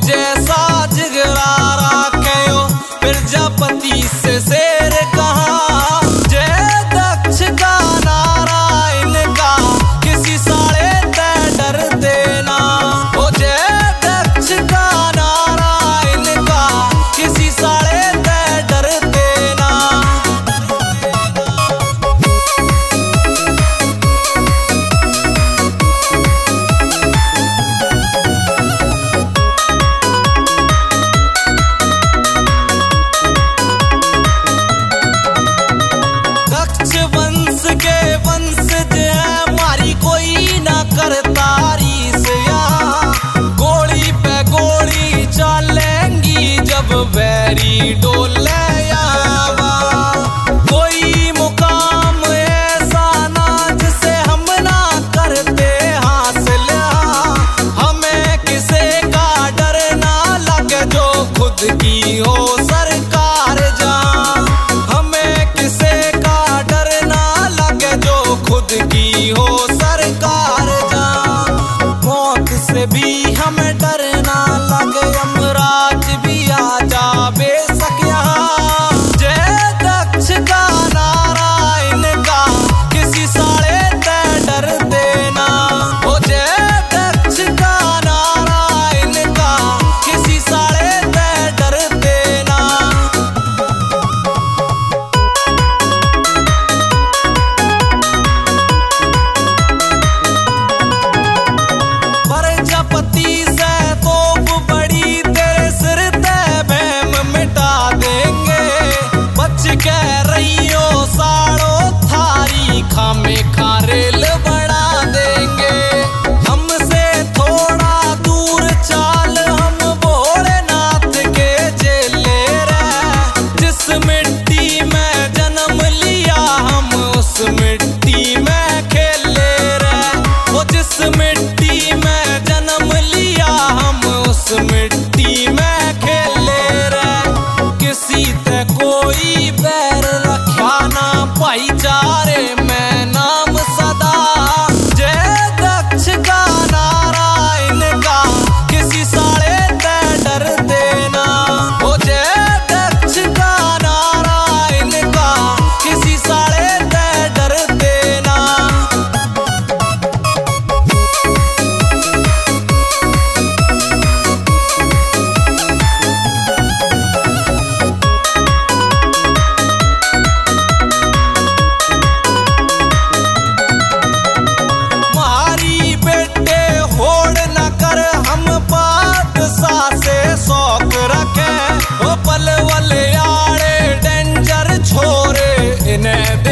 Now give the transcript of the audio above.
जैसा जिगरा राखे हो प्रजापति से शेर कहाँ। जय दक्ष का नारायण का किसी साले ते डर देना। ओ जय दक्ष का नारायण का किसी साले ते डर देना। वंश के वंशज है मारी कोई ना करता रीस यहाँ। गोली पे गोली चलेंगी जब बैरी डोले यहाँ। कोई मुकाम ऐसा ना जिसे हम ना करते हासिल। हमें किसे का डर ना लगे जो खुद की हो सरकार जहाँ। हमें किसे खुद की हो सरकार जहाँ। मौत से भी हमें डरना लगे यमराज भी आ जावे सक यहाँ। जय दक्ष का नारायण का किसी साले ते डर देना। ओ जय दक्ष का नारायण का किसी साले ते डर देना। प्रजापति से तोप बड़ी तेरे सिर ते भैम मिटा देंगे। बच के रहियो साड़ो थारी खामे खारेल बढ़ा देंगे। हमसे थोड़ा दूर चाल हम भोलेनाथ के चेले रहे। जिस मिट्टी में जन्म लिया हम उस मिट्टी में खेले रहे। वो जिस मिट्टी में जन्म लिया हम उस मिट्टी में खेले रहे। किसी ते कोई बैर रखा ना भाईचारे में नाम सदा। जय दक्ष का नारायण का किसी साले ते डर देना। ओ जय दक्ष का नारायण का किसी साले ते डर देना। पल वल यारे डेंजर छोरे इन्हें